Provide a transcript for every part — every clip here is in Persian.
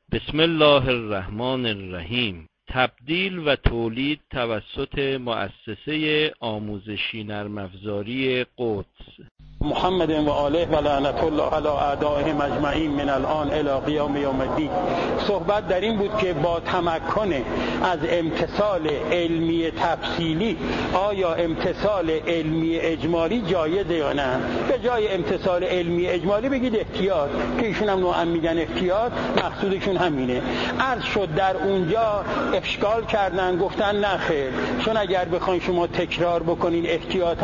بسم الله الرحمن الرحیم. تبدیل و تولید توسط مؤسسه آموزشی نرم افزاری قدس. محمد و آله و لعنت الله علی اعدائهم اجمعین من الان الی قیام یوم الدین. صحبت در این بود که با تمکن از امتثال علمی تفصیلی آیا امتثال علمی اجمالی جایزه یا نه؟ به جای امتثال علمی اجمالی بگید احتیاط، که ایشون هم نوعا میگن احتیاط، مقصودشون همینه. عرض شد در اونجا اشکال کردن، گفتن نه خیر، چون اگر بخواین شما تکرار بکنین احتیاطاً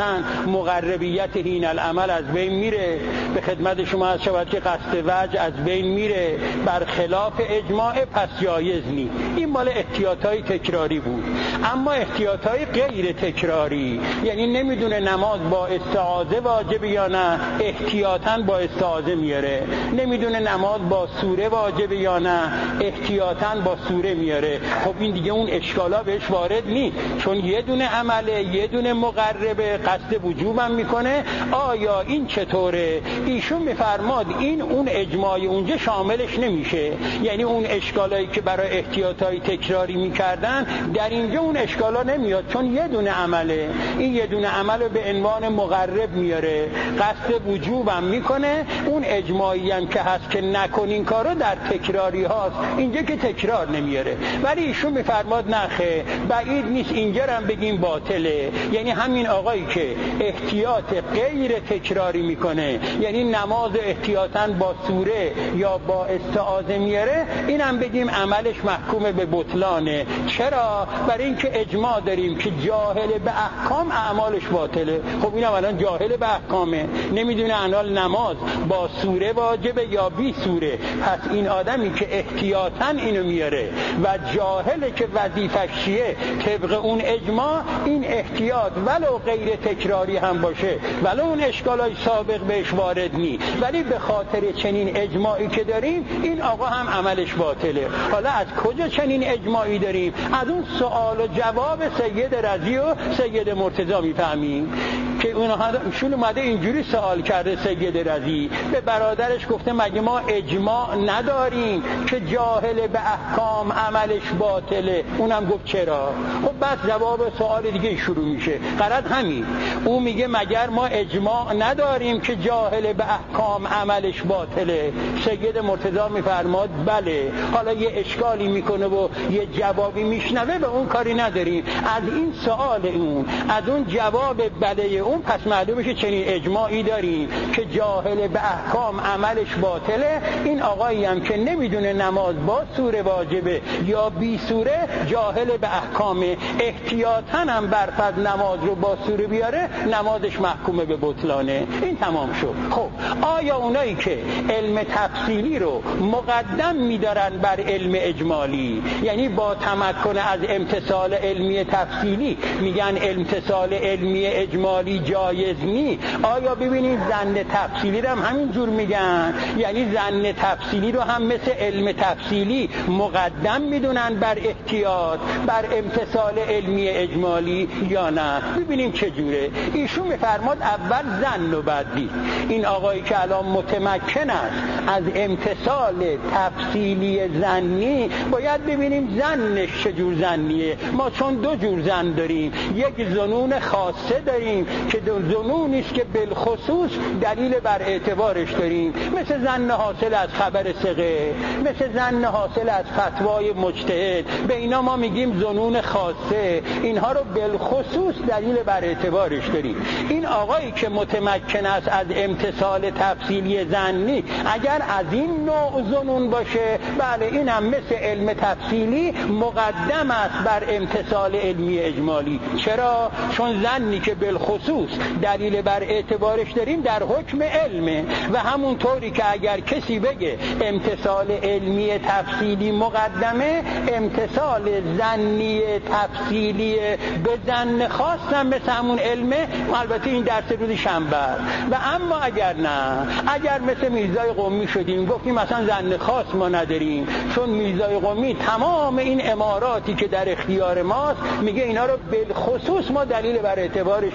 مقربیت هین العمل از بین میره. به خدمت شما از شود که قصد وجه از بین میره، برخلاف اجماع، پس جایز نی. این مال احتیاطای تکراری بود. اما احتیاطای غیر تکراری، یعنی نمیدونه نماز با استعاذه واجب یا نه، احتیاطاً با استعاذه میاره. نمیدونه نماز با سوره واجب یا نه، احتیاطاً با سوره میاره. خب این دیگه اون اشکالا بهش وارد نی، چون یه دونه عمله، یه دونه مقربه، قصد وجوبم میکنه. آیا این چطوره؟ ایشون میفرماد این اون اجماع اونجا شاملش نمیشه، یعنی اون اشکالایی که برای احتیاطای تکراری میکردن در اینجا اون اشکالا نمیاد، چون یه دونه عمله. این یه دونه عمل رو به عنوان مقرب میاره، قصد وجوبم میکنه. اون اجماعی هم که هست که نکنین کارو در تکراری هاست، اینجا که تکرار نمیاره. ولی ایشون میفرماد نخه، بعید نیست اینجا هم بگیم باطله. یعنی همین آقایی که احتیاط غیر تکراری میکنه، یعنی نماز احتیاطاً با سوره یا با استعاذه میاره، اینم بگیم عملش محکوم به بطلانه. چرا؟ برای اینکه اجماع داریم که جاهل به احکام اعمالش باطله. خب اینم الان جاهل به احکامه، نمیدونه انال نماز با سوره واجبه یا بی سوره. پس این آدمی که احتیاطاً اینو میاره و جاهله که وظیفه‌ش چیه طبق اون اجماع، این احتیاط ولو غیر تکراری هم باشه، ولو اون اشکالای سابق بهش وارد نی، ولی به خاطر چنین اجماعی که داریم این آقا هم عملش باطله. حالا از کجا چنین اجماعی داریم؟ از اون سوال و جواب سید رضی و سید مرتضی میفهمیم که اونشون اومده اینجوری سوال کرده. سید رضی به برادرش گفته مگه ما اجماع نداریم که جاهل به احکام عملش باطله؟ اونم گفت چرا؟ خب بس جواب سوال دیگه شروع میشه. غرض همین، اون میگه مگر ما اجماع نداریم که جاهل به احکام عملش باطله؟ سید مرتضی میفرماد بله. حالا یه اشکالی میکنه و یه جوابی میشنوه، به اون کاری نداریم. از این سوال اون، از اون جواب بله اون، پس معلومه که چنین اجماعی داریم که جاهل به احکام عملش باطله. این آقایی هم که نمیدونه نماز با سوره واجبه یا بی سوره، جاهل به احکام، احتیاطاً هم برفض نماز رو با سوره بیاره، نمازش محکومه به بطلانه. این تمام شد. خب آیا اونایی که علم تفصیلی رو مقدم میدارن بر علم اجمالی، یعنی با تمکن از امتثال علمی تفصیلی میگن امتثال علمی اجمالی جایز نی، آیا ببینید ظن تفصیلی رو هم همین جور میگن؟ یعنی ظن تفصیلی رو هم مثل علم تفصیلی مقدم میدونن بر احتیاط، بر امتثال علمی اجمالی یا نه؟ ببینیم چه جوره. ایشون میفرماد اول ظن و بعد دید. این آقایی که الان متمکن است از امتثال تفصیلی ظنی، باید ببینیم ظنش چجور ظنیه. ما چون دو جور ظن داریم، یک ظنون خاصه داریم که ظنونی است که بالخصوص دلیل بر اعتبارش داریم، مثل ظن حاصل از خبر ثقه، مثل ظن حاصل از فتوای مجتهد. به اینا ما میگیم ظنون خاصه، اینها رو بالخصوص دلیل بر اعتبارش داریم. این آقایی که متمکن است از امتثال تفصیلی ظنی، اگر از این نوع ظنون باشه، بله اینم مثل علم تفصیلی مقدم است بر امتثال علمی اجمالی. چرا؟ چون ظنی که بالخصوص دلیل بر اعتبارش داریم در حکم علمه، و همونطوری که اگر کسی بگه امتثال علمی تفصیلی مقدمه، امتثال ظنی تفصیلی به ظن خاص هم مثل همون علمه. البته این درس روز شنبه. و اما اگر نه، اگر مثل میرزای قمی شدیم گفتیم مثلا ظن خاص ما نداریم، چون میرزای قمی تمام این اماراتی که در اختیار ماست میگه اینا رو بالخصوص ما دلیل بر اعتبارش نداریم،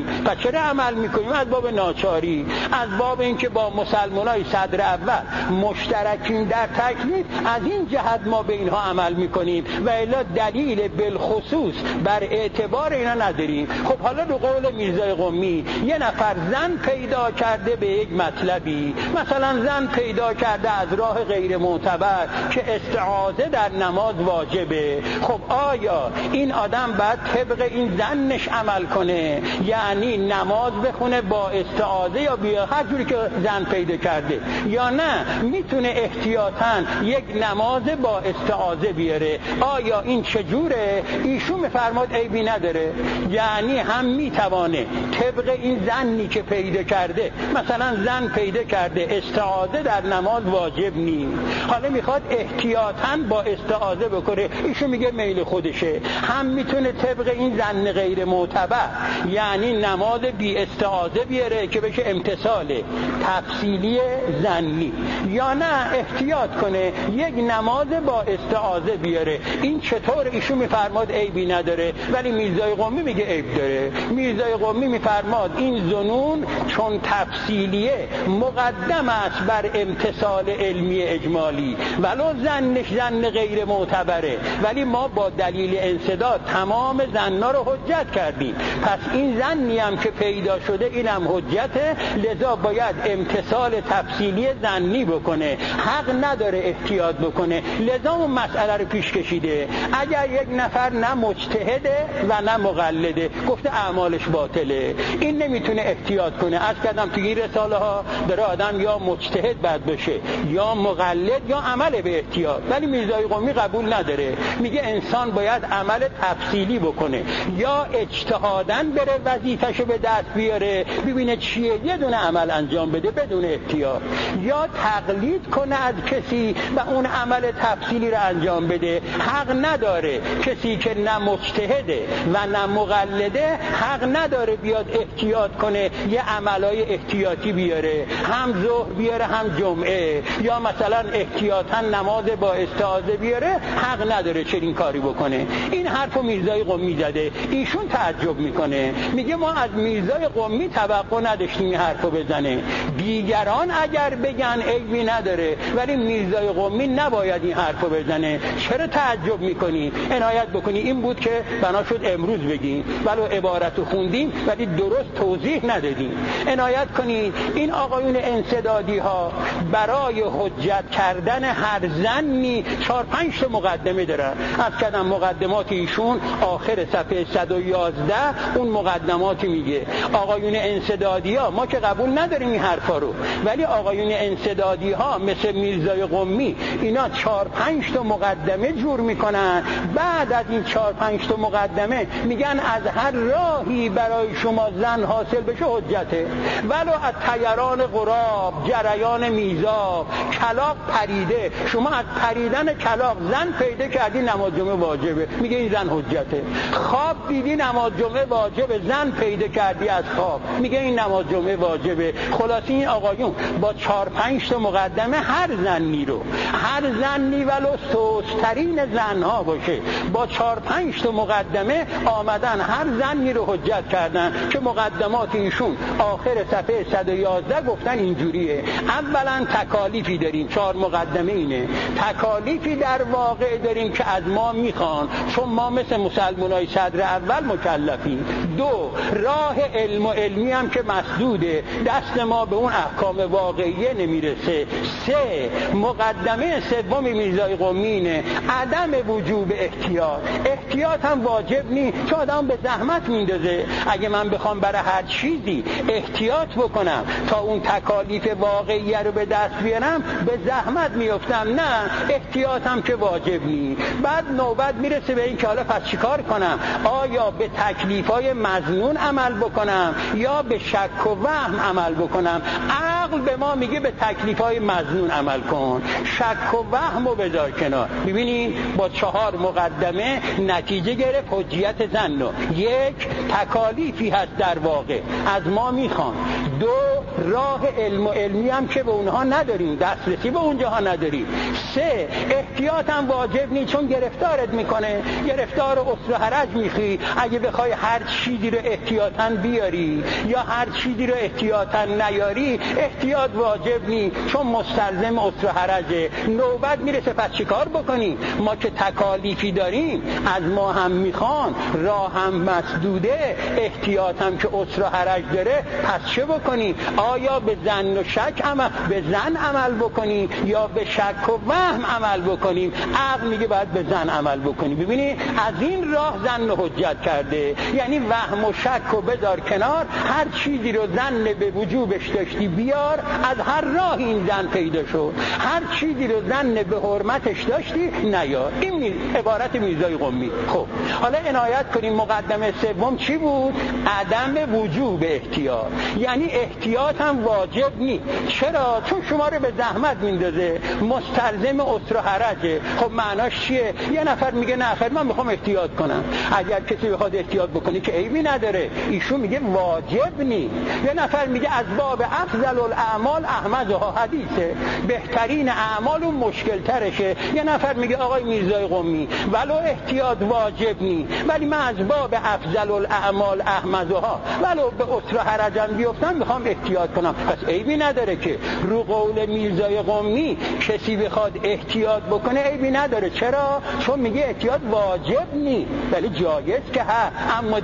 پس چرا عمل میکنیم؟ از باب ناچاری، از باب اینکه با مسلمانای صدر اول مشترکین در تکلیف، از این جهت ما به اینها عمل میکنیم و الا دلیل بالخصوص بر اعتبار اینا نداریم. خب حالا به قول میرزای قمی یه نفر زن پیدا کرده به یک مطلبی، مثلا زن پیدا کرده از راه غیر معتبر که استعاذه در نماز واجبه. خب آیا این آدم باید طبق این زنش عمل کنه، یعنی نماز بخونه با استعاذه یا بیا هر جوری که زن پیدا کرده، یا نه میتونه احتیاطاً یک نماز با استعاذه بیاره؟ آیا این چجوره؟ ایشون میفرماد عیبی نداره، یعنی هم میتوانه طبق این زنی که پیدا کرده، مثلا زن پیدا کرده استعاذه در نماز واجب نیست، حالا میخواد احتیاطاً با استعاذه بکنه، ایشون میگه میل خودشه. هم میتونه طبق این زن غیر معتبر یعنی نماز بی استعاذه بیاره که بشه امتثال تفصیلی زنی، یا نه احتیاط کنه یک نماز با استعاذه بیاره. این چطور؟ ایشون میفرماد عیبی نداره، ولی میرزای قمی میگه عیب داره. میرزای قمی میفرماد این ظنون چون تفصیلیه مقدم است بر امتثال علمی اجمالی، ولو زنش زن غیر معتبره، ولی ما با دلیل انسداد تمام زنها رو حجت کردیم، پس این زنی هم که پیدا شده اینم حجته، لذا باید امتثال تفصیلی زنی بکنه، حق نداره احتیاط بکنه. لذا اون مسئله رو پیش کشیده. اگر یک نفر نه مجتهده و نه مقلده، گفته اعمالش باطله، این نمیتونه احتیاط کنه. عرض کردم توی این رساله ها داره آدم یا مجتهد باید بشه یا مقلد یا عمل به احتیاط، ولی میرزای قمی قبول نداره، میگه انسان باید عمل تفصیلی بکنه، یا اجتهاداً بره وظیفه‌شو به دست بیاره ببینه چیه، یه دونه عمل انجام بده بدون احتیاط، یا تقلید کنه از کسی و اون عمل تفصیلی رو انجام بده. حق نداره کسی که نه مجتهده و نه مقلده، حق نداره بیاد احتیاط کنه یه عملای احتیاطی بیاره، هم ظهر بیاره هم جمعه، یا مثلا احتیاطاً نماز با استعاذه بیاره، حق نداره چنین کاری بکنه. این حرفو میرزای قمی زده. ایشون تعجب میکنه، میگه ما از میرزای قمی توقع نداشتیم این حرفو بزنه، دیگران اگر بگن عیبی نداره، ولی میرزای قمی نباید این حرفو بزنه. چرا تعجب میکنی؟ عنایت بکنی این بود که بنا شد امروز بگیم، ولو عبارتو خوندیم ولی درست توضیح ندادیم. عنایت کنید این آقایون انسدادی ها برای حجت کردن هر زنی 4-5 تا مقدمه دارن. از کدام مقدمات ایشون آخر صفحه 111 اون مقدماتی میگه. آقایون انسدادی ها ما که قبول نداریم این حرفا رو، ولی آقایون انسدادی ها مثل میرزای قمی اینا 4-5 تا مقدمه جور میکنن. بعد از این 4-5 تا مقدمه میگن از هر راهی برای شما زن حاصل بشه حجته، ولو از طیران غراب، جریان میزاب، کلاغ پریده، شما از پریدن کلاغ زن پیدا کردی نماز جمعه واجبه، میگه این زن حجته. خواب دیدی نماز جمعه واجبه، زن پیدا کردی از خواب، میگه این نماز جمعه واجبه. خلاصی این آقایون با 4-5 تا مقدمه هر زنی ولو سوسترین زنها باشه، با 4-5 تا مقدمه آمدن هر زنی رو حجت کردن که مقدمات ایشون آخر صفحه 111 گفتن اینجوریه. اولا تکالیفی داریم، 4 مقدمه اینه، تکالیفی در واقع داریم که از ما میخوان، چون ما مثل مسلمانای صدر اول مکلفیم. 2 راه علم و علمی هم که مسدوده، دست ما به اون احکام واقعیه نمیرسه. 3 مقدمه سوم میرزای قمی اینه، عدم وجوب احتیاط هم واجب نیست، چون آدم به زحمت میندازه. اگه من بخوام برای هر چیزی احتیاط بکنم تا اون تکالیف واقعیه رو به دست بیارم به زحمت میافتم، نه احتیاطم که واجب نیست. بعد نوبت میرسه به این که حالا پس چیکار کنم؟ آیا به تکلیفای مظنون عمل بکنم یا به شک و وهم عمل بکنم؟ عقل به ما میگه به تکلیفای مظنون عمل کن، شک و وهم رو بذار کنار. ببینید با 4 مقدمه نتیجه گرفت حجیت زن رو. 1 تکالیفی هست در واقع از ما میخوان. 2 راه علم و علمی هم که به اونها نداریم، دسترسی به اونجاها نداریم. 3 احتیاط هم واجب نیست، چون گرفتارت میکنه، گرفتار اسر و حرج میخی. اگه بخوای هر چیزی رو احتیاطاً بیاری یا هر چیزی رو احتیاطاً نیاری، احتیاط واجب نیست، چون مستلزم اسر و حرجه. نوبت میرسه پس چیکار بکنیم؟ ما که تکالیفی داریم از ما هم میخوان، راه هم مسدوده، احتیاط هم که اسر و حرج داره، پس چه بکنیم؟ آیا به ظن و شک به ظن عمل بکنیم یا به شک و وهم عمل بکنیم؟ عقل میگه باید به ظن عمل بکنیم. ببینی از این راه ظن و حجت کرده، یعنی وهم و شک رو بذار کنار، هر چیزی رو ظن به وجوبش داشتی بیار، از هر راه این ظن پیدا شد. هر چیزی رو ظن به حرمتش داشتی نیار. این عبارت میرزای قمی. خب حالا عنایت کنیم مقدمه سوم چی بود؟ عدم وجوب احتیاط، یعنی احتیاط هم واجب نیست. چرا؟ چون شما رو به زحمت میندازه، مستلزم اسر و حرجه. خب معناش چیه؟ یه نفر میگه نه خیر من میخوام احتیاط کنم. اگر کسی بخواد احتیاط بکنه که عیبی نداره، ایشون میگه واجب نیست. یه نفر میگه از باب افضل الاعمال احمدها، حدیثه، بهترین اعمال اون مشکل ترشه. یه نفر میگه آقای میرزای قمی ولو احتیاط واجب نیست، ولی من از باب افضل الاعمال احمدها ولو به اسر و حرجم بیفتم میخوام احتیاط کنم. پس عیبی نداره که رو قول میرزای قمی کسی بخواد احتیاط بکنه، عیبی نداره. چرا؟ چون میگه احتیاط واجب نیست ولی جایز که هست. اما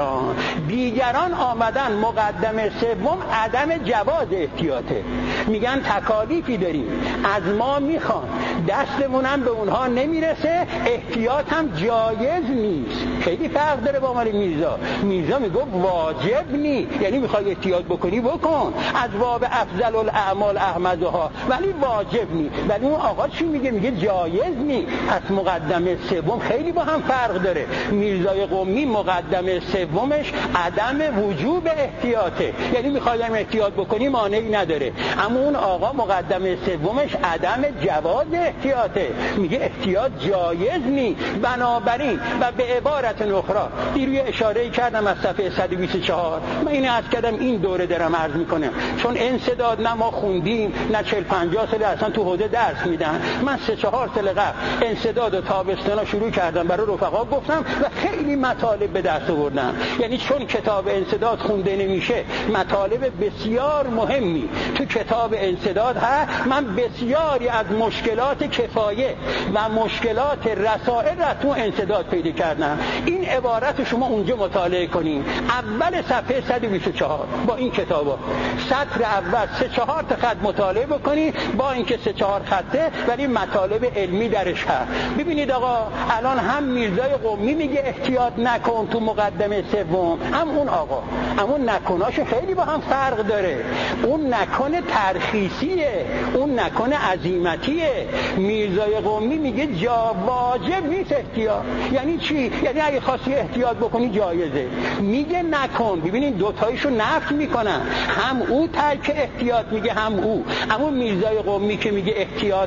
دیگران آمدن مقدمه سوم عدم جواز احتیاطه، میگن تکالیفی داریم از ما میخوان، دستمونم به اونها نمیرسه، احتیاط هم جایز نیست. خیلی فرق داره با عمر میرزا میگه واجب نیست، یعنی میخوای احتیاط بکنی بکن، از باب افضل الاعمال احمدها، ولی واجب نیست. ولی اون آقا چی میگه؟ میگه جایز نیست. پس مقدمه سوم خیلی با هم فرق داره. میرزای قمی مقدمه سومش عدم وجوب احتیاطه، یعنی میخوایم احتیاط بکنی مانعی نداره. اما اون آقا مقدمه سومش عدم جواز احتیاطه، میگه احتیاط جایز نیست. بنابراین و به عبارت اخرى دیروی اشاره کردم از صفحه 124، من اینو عرض کردم این دوره دارم عرض میکنم، چون انسداد نه ما خوندیم نه 40-50 سال اصلا تو حوزه درس میدن. من 3-4 سال قبل انسداد و تابستانا شروع کردم برای رفقا گفتم و خیلی مطالب به دست آوردم. یعنی چون کتاب انسداد خونده نمیشه، مطالب بسیار مهمی تو کتاب انسداد هست. من بسیاری از مشکلات کفایه و مشکلات رسائل را تو انسداد پیدا کردم. این عبارت شما اونجا مطالعه کنین، اول صفحه 124 با این کتابا، سطر اول 3-4 تا خط مطالعه بکنین، با اینکه 3-4 خطه ولی مطالب علمی درش هست. ببینید آقا الان هم میرزای قمی میگه احتیاط نکن تو مقدمه سوم، هم اون آقا، همون نکناش خیلی با هم فرق داره. اون نکن ترخیصیه، اون نکن عزیمتیه. میرزای قمی میگه واجب نیست احتیاط. یعنی چی؟ یعنی اگه خواستی احتیاط بکنی جایزه. میگه نکن. ببینید دوتایشو نفی میکنن، هم او ترک احتیاط میگه هم او. اما میرزای قمی که میگه احتیاط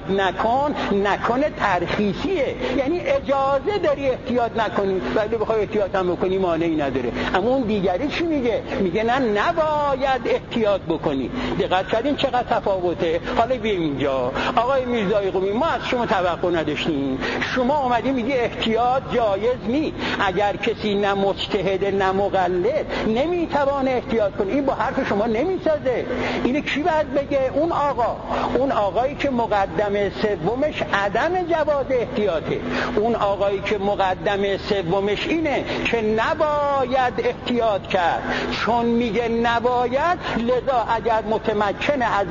نکن ترخیصیه، یعنی اجازه داری احتیاط نکنی، ولی بخوای احتیاط هم بکنی مانعی نداره. اما اون دیگری چی میگه؟ میگه نه نباید احتیاط بکنی. دقت کردین چقدر تفاوته؟ حالا بیایم اینجا. آقای میرزای قمی ما از شما توقع نداشتیم، شما اومدی میگه احتیاط جایز نیست. اگر کسی نه مجتهد نه مقلد نمیتوانه احتیاط کنه، این با حرف شما نمیسازه. اینو کی باید بگه؟ اون آقایی که مقدمه سومش عدم جواز احتیاطه. اون آقایی که مقدمه سومش اینه که نباید احتیاط کرد، چون میگه نباید، لذا اگر متمکنه از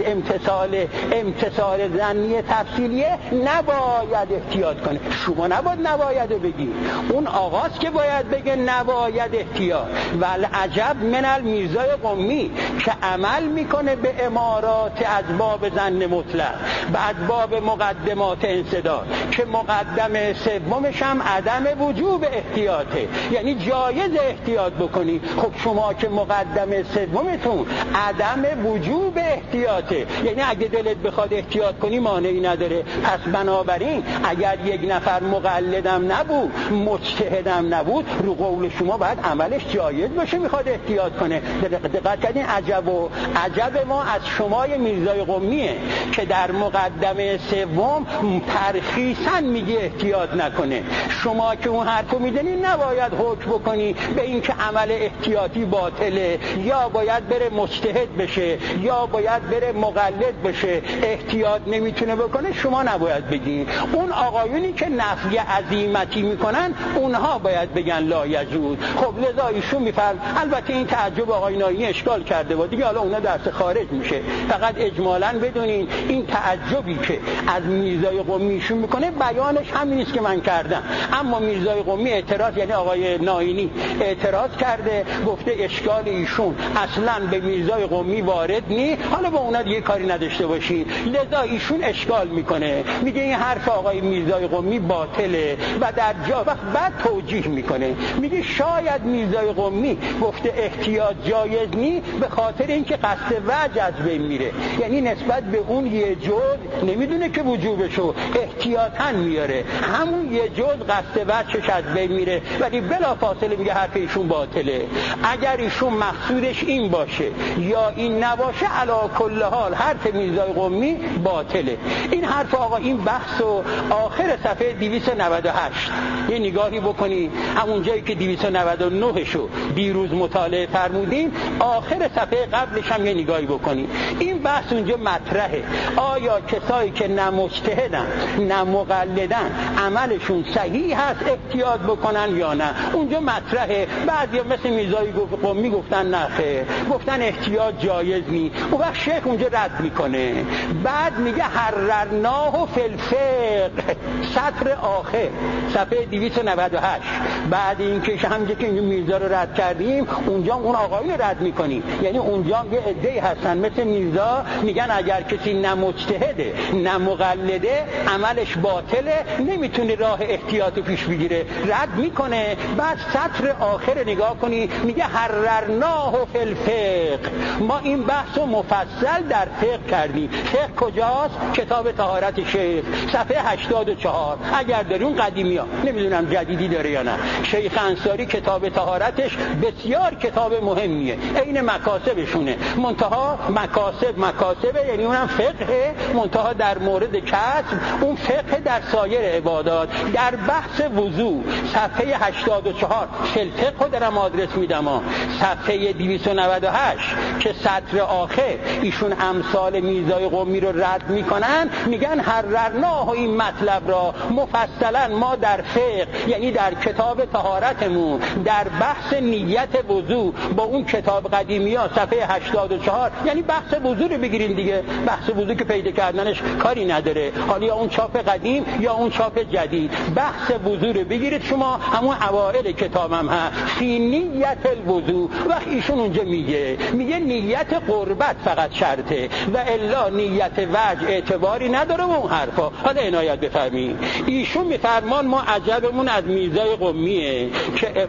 امتثال ظنی تفصیلیه نباید احتیاط کنه. شما نباید بگی، اون آقاست که باید بگه نباید احتیاط. والعجب من المیرزای قمی که عمل میکنه به امارات از باب ظن مطلق، بعد باب مقدمات انسداد که مقدمه سومش هم عدم وجوب احتیاطه، یعنی جایز احتیاط بکنی. خب شما که مقدمه سومتون عدم وجوب احتیاطه، یعنی اگه دلت بخواد احتیاط کنی مانعی نداره. پس بنابراین اگر یک نفر مقلدم نبود، مجتهدم نبود، رو قول شما باید عملش جایز باشه، میخواد احتیاط کنه. دقت کردین عجب و و عجب ما از شمای میرزای قمیه که در مقدمه سوم ترخیصاً میگه احتیاط نکنه. شما که اون حرفو میدنی نباید حکم بکنی به این که عمل احتیاطی باطله، یا باید بره مجتهد بشه یا باید بره مقلد بشه، احتیاط نمیتونه بکنه، شما نباید بگین. اون آقایونی که نفی عزیمتی میکنن اونها باید بگن لا یجوز. خب لذا ایشون میفرم. البته این تعجب آقای ناینی اشکال کرده و دیگه حالا اونا درس خارج میشه. فقط اجمالاً بدونین این تعجبی که از میرزای قمی ایشون میکنه بیانش همین است که من کردم. اما میرزای قمی اعتراض، یعنی آقای ناینی اعتراض کرده، گفته اشکال ایشون اصلاً به میرزای قمی وارد نی، حالا با اونا دیگه کاری نداشته باشی. لذا ایشون اشکال میکنه، میگه این حرف آقای میرزای قمی باطله و در جا بعد توجیه میکنه، میگه شاید میرزای قمی گفته احتیاط جایز نی به خاطر اینکه قصد وجه از بین میره، یعنی نسبت به اون یه جز نمیدونه که وجوبشو احتیاطاً میاره، همون یه جز قصد وجهش از بین میره، ولی بلا فاصله میگه حرف ایشون باطله. اگر ایشون مقصودش این باشه یا این نباشه، علی کل حال حرف میرزای قمی باطله. این حرف آقا، این بحث و آخر صفحه 298 یه نگاهی بکنی، همون جایی که 299 شو دیروز مطالعه فرمودیم، آخر صفحه قبلش هم یه نگاهی بکنی. این بحث اونجا مطرحه، آیا کسایی که نه مجتهدن نه مقلدن عملشون صحیح هست احتیاط بکنن یا نه؟ اونجا مطرحه. بعضیا مثل میرزای قمی گفتن نه خیر، گفتن احتیاط جایز نی. اون وقت شیخ اونجا رد میکنه، بعد میگه حررناه فی الفقه، سطر آخر صفحه 298. بعد این که همونجا که میرزا رو رد کردیم، اونجا اون آقایون رو رد میکنیم، یعنی اونجا یه عده‌ای هستن مثل میرزا میگن اگر کسی نه مجتهده نه مقلده عملش باطله، نمیتونه راه احتیاط پیش بگیره، رد میکنه. بعد سطر آخر نگاه کنی، میگه حررناه فی الفقه، ما این بحث رو مفصل در فقه کردیم. فقه کجاست؟ کتاب طهارت شیخ صفحه 84. اگر داریم قدیمی ها، نمیدونم جدیدی داره یا نه، شیخ انصاری کتاب طهارتش بسیار کتاب مهمیه، عین مکاسبشونه، منتها مکاسبه، یعنی اونم فقه، منتها در مورد کسب اون فقه در سایر عبادات. در بحث وضو صفحه 84 فقه دارم آدرس میدم، صفحه 298 که سطر آخر ایشون امثال میرزای قمی رو رد میکنن، میگن حررناه این مطلب را مفصلا ما در فقه، یعنی در کتاب طهارتمون در بحث نیت وضو با اون کتاب قدیمی ها صفحه 84، یعنی بحث وضو رو بگیرین دیگه، بحث وضو که پیدا کردنش کاری نداره، حالا یا اون چاپ قدیم یا اون چاپ جدید، بحث وضو رو بگیرید شما، همون اوائل کتابم هست فی نیت الوضو. وقت ایشون اونجا میگه نیت قربت فقط شرطه و الا نیت وجه اعتباری نداره و اون حرفا. حالا عنایت بفرمایید، ایشون میفرمان ما عجبمون از میرزای قمیه که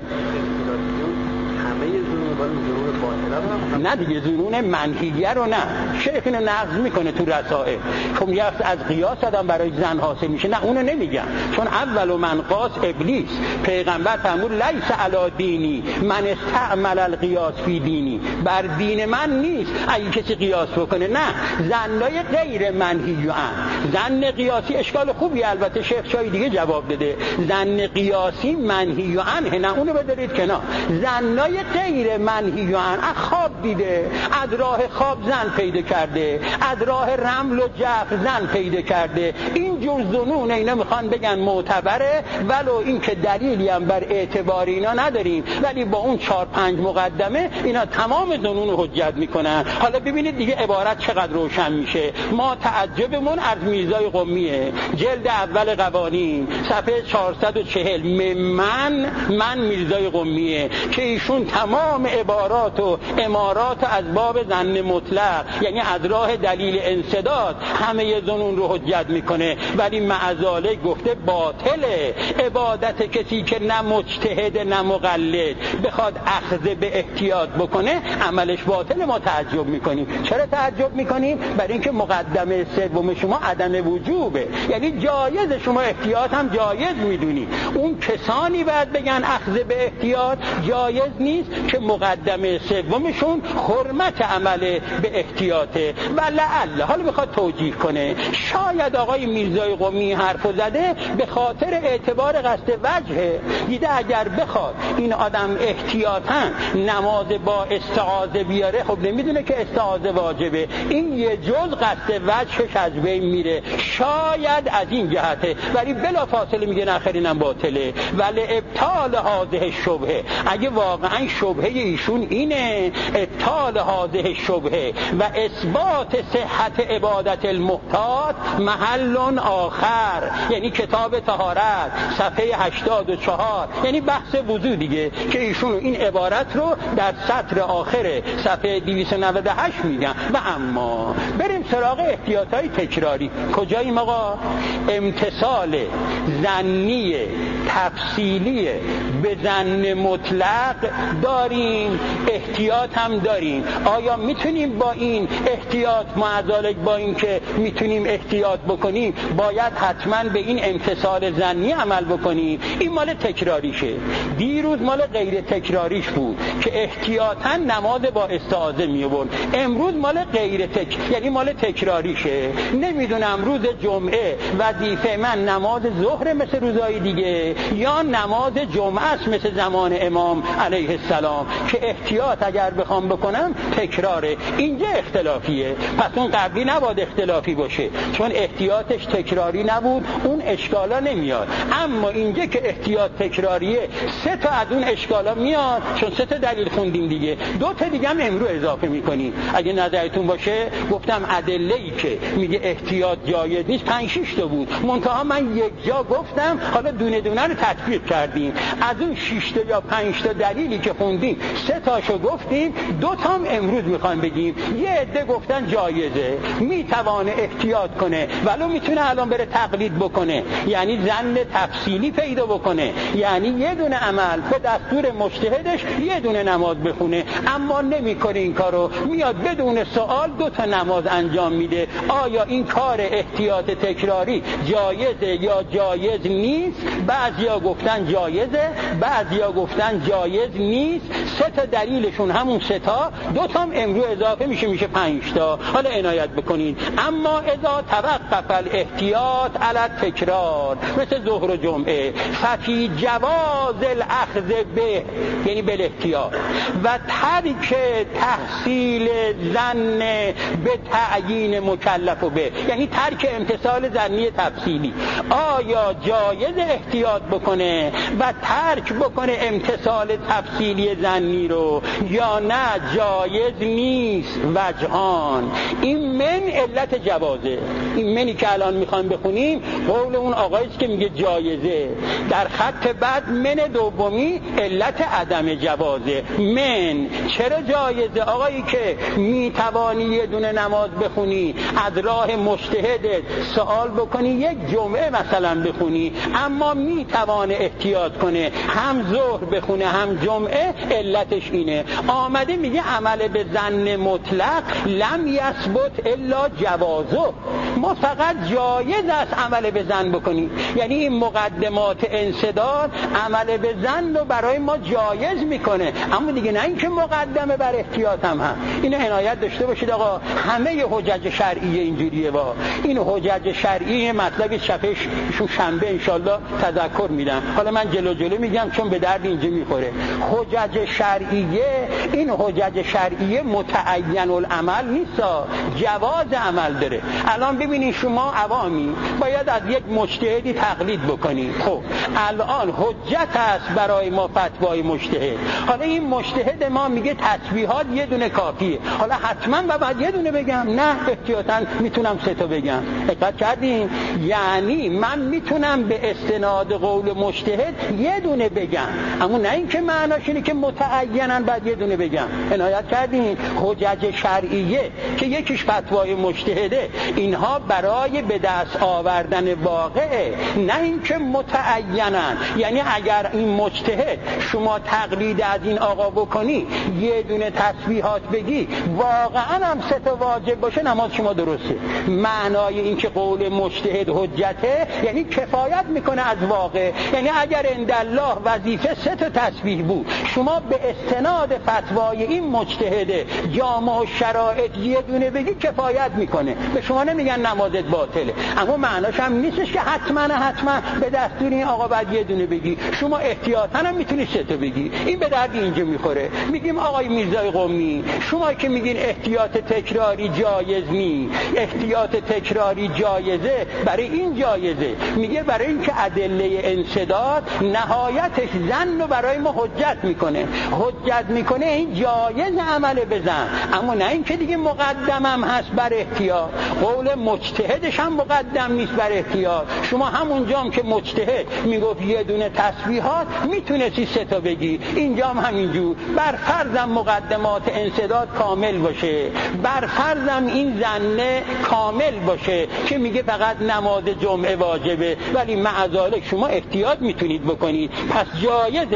نه دیگه زنون منهیه رو نه، شیخ اینو نقض میکنه تو رسائل. خب یه از قیاس آدم برای زن حاصل میشه، نه اونو نمیگم، چون اول من قاس ابلیس، پیغمبر فرمود لیس علی دینی من استعمل القیاس فی دینی، بر دین من نیست اگه کسی قیاس بکنه. نه، زنای غیر منهی زن قیاسی اشکال خوبی، البته شیخ شای دیگه جواب داده، زن قیاسی منهی عنه، نه اونو بدارید کنار. زنای غیر منهی عنه خواب دیده، از راه خواب زن پیدا کرده، از راه رمل و جفر زن پیدا کرده، این جور ظنون اینا میخوان بگن معتبره، ولو این که دلیلی هم بر اعتبار اینا نداریم، ولی با اون 4-5 مقدمه اینا تمام ظنون رو حجت میکنن. حالا ببینید دیگه عبارت چقدر روشن میشه. ما تعجبمون از میرزای قمیه، جلد اول قوانین صفحه 440 من میرزای قمیه که ایشون تمام عبارات و امارات از باب ظن مطلق، یعنی از راه دلیل انسداد همه ظنون رو حجت میکنه، ولی معذاله گفته باطله عبادت کسی که نه مجتهد نه مقلد بخواد اخذ به احتیاط بکنه، عملش باطله. ما تعجب میکنیم. چرا تعجب میکنیم؟ برای اینکه مقدمه سوم شما عدم وجوبه، یعنی جایز، شما احتیاط هم جایز میدونی، اون کسانی باید بگن اخذ به احتیاط جایز نیست که مقدمه مقدمه سومشون حرمت عمل به احتیاطه و لعل حالا بخواد توجیه کنه شاید آقای میرزای قمی حرفو زده به خاطر اعتبار قصد وجهه، دیده اگر بخواد این آدم احتیاطاً نماز با استعاذه بیاره خب نمیدونه که استعاذه واجبه، این یه جز قصد وجهش از بین میره، شاید از این جهته، ولی بلا فاصله میگه نخرینم باطله. ولی ابطال هذه شبهه، اگه واقعا شبهه ایشون اینه ابطال هذه شبهه و اثبات صحت عبادت المحتاط محل آخر، یعنی کتاب طهارت صفحه 84، یعنی بحث وضو دیگه که ایشون این عبارت رو در سطر آخر صفحه 298 میگن. و اما بریم سراغ احتیاطهای تکراری. کجاییم آقا؟ امتصال ظنی تفصیلی به ظن مطلق داریم، احتیاط هم داریم. آیا میتونیم با این احتیاط معذالک با این که میتونیم احتیاط بکنیم باید حتما به این امتصال ظنی عمل بکنیم؟ این مال تکراریشه. دیروز مال غیر تکراریش بود که احتیاطاً نماز با استعاذه می‌آورد. امروز مال غیر یعنی مال تکراریشه. نمیدونم روز جمعه وظیفه من نماز ظهر مثل روزهای دیگه یا نماز جمعه است مثل زمان امام علیه السلام که احتیاط اگر بخوام بکنم تکراره. اینجا اختلافیه، پس اون قبلی نباید اختلافی باشه چون احتیاطش تکراری نبود، اون اشکالا نمیاد. اما اینجا که احتیاط تکراریه سه تا از اون اشکالا میاد چون سه تا دلیل خوندیم دیگه. دو تا دیگه هم امروز اضافه میکنیم. اگه نظرتون باشه گفتم ادله‌ای که میگه احتیاط جایز نیست 5-6 تا بود، منتها من یک جا گفتم حالا دونه دونه رو تطبیق کردیم. از اون 6 تا یا 5 تا دلیلی که خوندیم 3 تاشو گفتیم، 2 تا هم امروز میخوایم بگیم. یه عده گفتن جایزه، میتوانه احتیاط کنه ولو میتونه الان بره تقلید بکنه، یعنی ظن تفصیلی پیدا بکنه، یعنی یه دونه عمل به دستور مجتهدش یه دونه نماز بخونه، اما نمیکنه این کارو، میاد بدون سوال 2 تا نماز انجام میده. آیا این کار احتیاط تکراری جایزه یا جایز نیست؟ بعضیا گفتن جایزه، بعضیا گفتن جایز نیست. 3 تا دلیلشون همون 3 تا، 2 تا هم امروز اضافه میشه 5 تا. حالا عنایت بکنید. اما اذا توقف الاحتیاط علی التکرار مثل ظهر و جمعه ففی جواز الاخذ به، یعنی بالاحتیاط و ترک تحصیل ظن به تعیین مکلف به، یعنی ترک امتصال ظنی تفصیلی. آیا جایز احتیاط بکنه و ترک بکنه امتصال تفصیلی ظنی رو یا نه جایز نیست؟ وجهان. این من علت جوازه، این منی که الان میخوایم بخونیم قول اون آقاییست که میگه جایزه. در خط بعد من دومی علت عدم جوازه. من چرا جایزه؟ آقایی که میتوانی یه دونه نماز بخونی، از راه مجتهدت سوال بکنی، یک جمعه مثلا بخونی، اما میتوانه احتیاط کنه هم ظهر بخونه هم جمعه، علتش اینه. آمده میگه عمل به ظن مطلق لم یثبت الا جوازه، ما فقط جایز است عمل به ظن بکنی، یعنی این مقدمات انسداد عمل به ظن رو برای ما جایز میکنه، اما دیگه نه اینکه مقدمه بر احتیاط هم اینو عنایت داشته باشید آقا. همه حجج شرعیه اینجوریه. با این حجج شرعی مطلب شنبه انشالله تذکر میدم، حالا من جلو میگم چون به درد اینجا میخوره. حجج شرعیه، این حجج شرعیه متعین العمل نیست، جواز عمل داره. الان ببینید شما عوامی باید از یک مجتهدی تقلید بکنید، خب الان حجت است برای ما فتوای مجتهد. حالا این مجتهد ما میگه تسبیحات یه دونه کافیه، حالا حتما باید یه دونه بگم؟ نه، احتیاطاً میتونم 3 تا بگم. دقت کردین؟ یعنی من میتونم به استناد قول مجتهد یه دونه بگم، اما نه اینکه معناش اینه که متعیناً باید یه دونه بگم. عنایت کردین؟ حجج شرعیه که یکیش فتوای مجتهده، اینها اینها برای به دست آوردن واقعه، نه اینکه متعینن. یعنی اگر این مجتهد شما تقلید از این آقا بکنی، یه دونه تسبیحات بگی، واقعا هم 3 تا واجب باشه، نماز شما درسته. معنای این که قول مجتهد حجته یعنی کفایت میکنه از واقع. یعنی اگر عندالله وظیفه 3 تا تسبیح بود، شما به استناد فتوای این مجتهد جامع و شرایط یه دونه بگی، کفایت میکنه. به شما نمیگن نمازت باطله، اما معناش هم نیستش که حتما به دستور این آقا باید یه دونه بگی. شما احتیاطاً هم میتونی 3 تا بگی. این به درد اینجا میخوره. میگیم آقای میرزای قمی، شما که میگین احتیاط تکراری جایز نی، احتیاط تکراری جایزه، برای این جایزه، میگه برای این که ادله انسداد نهایتش ظن رو برای ما حجت میکنه این جایز عمل بزن، اما نه این که دیگه مقدمم هست بر احتیاط. قول مجتهدش هم مقدم نیست بر احتیاط. شما همونجام که مجتهد میگفت یه دونه تسبیحات، میتونستی 3 تا بگی. اینجام همینجور. بر فرضم مقدمات انسداد کامل باشه، بر فرضم این ظنه کامل باشه که میگه فقط نماز جمعه واجبه، ولی معذالک شما احتیاط میتونید بکنید، پس جایز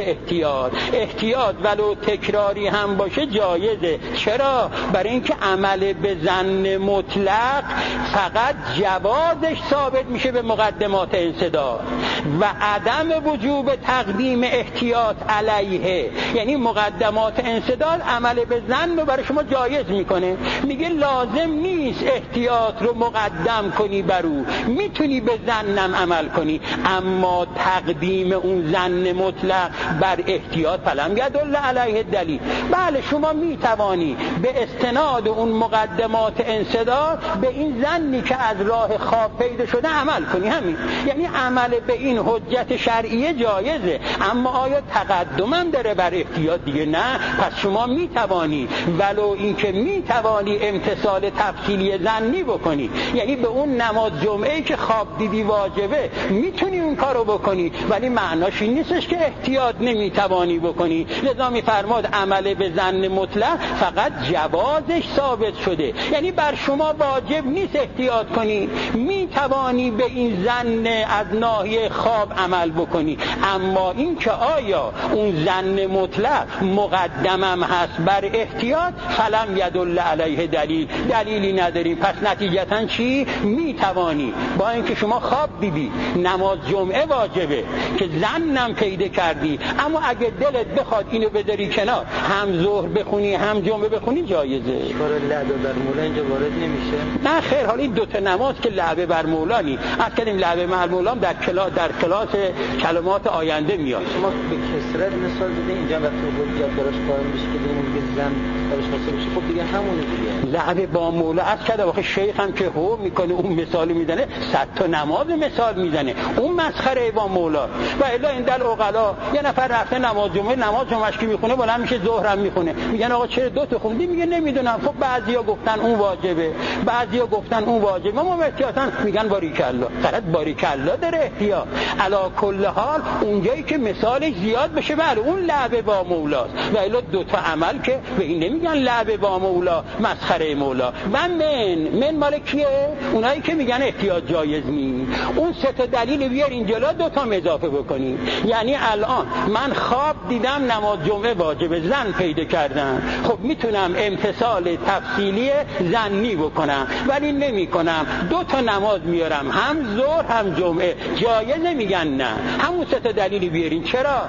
احتیاط ولو تکراری هم باشه جایزه. چرا؟ برای اینکه عمل به ظن مطلق فقط جوازش ثابت میشه به مقدمات انسداد و عدم وجوب تقدیم احتیاط علیه. یعنی مقدمات انسداد عمل به ظن رو برای شما جایز میکنه. میگه لازم نیست احتیاط رو مقدم کنی بر او، میتونی به ظنم عمل کنی، اما تقدیم اون ظن مطلق بر احتیاط فلم یدل علیه دلیل. بله شما میتوانی به استناد اون مقدمات انسداد به این ظنی که از راه خواب پیدا شده عمل کنی. همین یعنی عمل به این حجت شرعیه جایزه، اما آیا تقدمم داره بر احتیاط؟ دیگه نه. پس شما میتوانی، ولو اینکه میتوانی امتثال تفصیلی ظنی بکنی، یعنی به اون نماز جمعه که خواب دیدی واجبه میتونی اون کارو بکنی، ولی معناش این نیستش که احتیاط نمیتوانی بکنی. لذا میفرماد عمل به ظن مطلق فقط جوازش ثابت شده، یعنی بر شما واجب نیست احتیاط کنی، میتوانی به این ظن از ناحیه خواب عمل بکنی، اما این که آیا اون ظن مطلق مقدمم هست بر احتیاط فلم یدل علیه دلیلی نداریم. پس نتیجتا چی؟ میتوانی با اینکه شما خواب دیدی نماز جمعه واجبه که ظنم پیدا کردی، اما اگه دلت بخواد اینو بذاری کنار، هم ظهر بخونی هم جمعه بخونی جایزه. کار لعبه بر مولا اینجا وارد نمیشه؟ نه خیر، حالا این 2 تا نماز که لعبه بر مولا نی. از کلیم لعبه بر مولا در کلاس کلمات آینده میاد. شما به کسرت مثال دیدین اینجا وقتی حجت براش قائم میشه که دیگه میگه ظن براش حاصل میشه، خب دیگه همونه دیگه. لعبه با مولا از کده واقع شیخ هم که هو میکنه اون مثال میزنه، 100 تا نماز مثال میزنه، اون مسخره با مولا. و الا این دل عقلا یه نفر رفته نماز جمعهش که میخونه بلند میشه ظهرم میخونه، میگن آقا چرا 2 تا خوندی؟ میگه نمیدونم. خب بعضیا گفتن اون واجبه، بعضیا گفتن اون واجبه، ما احتیاطاً میگن باریکالله. غلط، باریکالله داره احتیاط. علا کل حال اونجایی که مثالش زیاد بشه بله اون لعبه با مولاست، و الا 2 تا عمل که به این نمیگن لعبه با مولا مسخره مولا. و من مال کیه؟ اونایی که میگن احتیاط جایز نیست. اون 3 تا دلیل بیارین جلو، 2 تا اضافه بکنین. یعنی الان من خواب دیدم نماز جمعه واجبه، ظن پیدا کردم، خب میتونم امتثال تفصیلی ظنی بکنم، ولی نمیکنم. 2 تا نماز میارم، هم ظهر هم جمعه، جایز نمیگن نه. همون 3 تا دلیل بیارین. چرا؟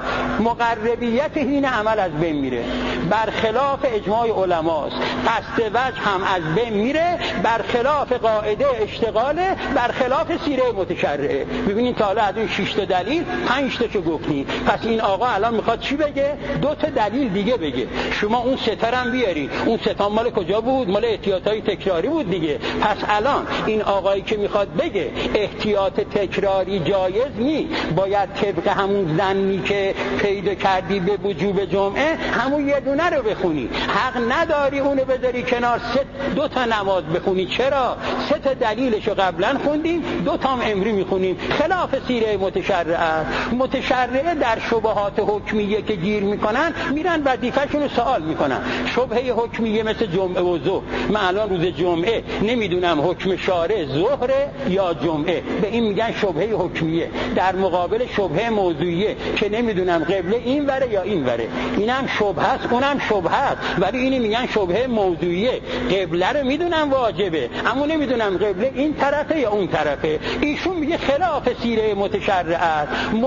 مقربیت این عمل از بین میره، برخلاف اجماع علماست. قصد وجه هم از بین میره، برخلاف قاعده اشتغاله، برخلاف سیره متشرعه. ببینین تا حالا از این 6 تا دلیل 5 تا که گفتیم. پس این آقا الان میخواد چی بگه؟ 2 تا دلیل دیگه بگه. شما اون 3 تا هم بیاری. اون 3 تا مال کجا بود؟ مال احتیاطای تکراری بود دیگه. پس الان این آقایی که میخواد بگه احتیاط تکراری جایز نی، باید طبق همون ظنی که پیدا کردی به وجوب جمعه همون یه دونه رو بخونی. حق نداری اونو بذاری کنار 2 تا نماز بخونی. چرا؟ 3 تا دلیلشو قبلا خوندیم، 2 تا هم امری میخونیم. خلاف سیره متشرعه در شبهات حکمیه که گیر میکنن میرن وظیفه‌شون رو سوال میکنن. شبهه حکمیه مثل جمعه و ظهر، من الان روز جمعه نمیدونم حکم شارع ظهر یا جمعه، به این میگن شبهه حکمیه، در مقابل شبهه موضوعیه که نمیدونم قبله این وره یا این وره. اینم شبهه است اونم شبهه است، ولی اینی میگن شبهه موضوعیه. قبله رو میدونم واجبه اما نمیدونم قبله این طرفه یا اون طرفه. ایشون میگه خلاف سیره متشرعه است.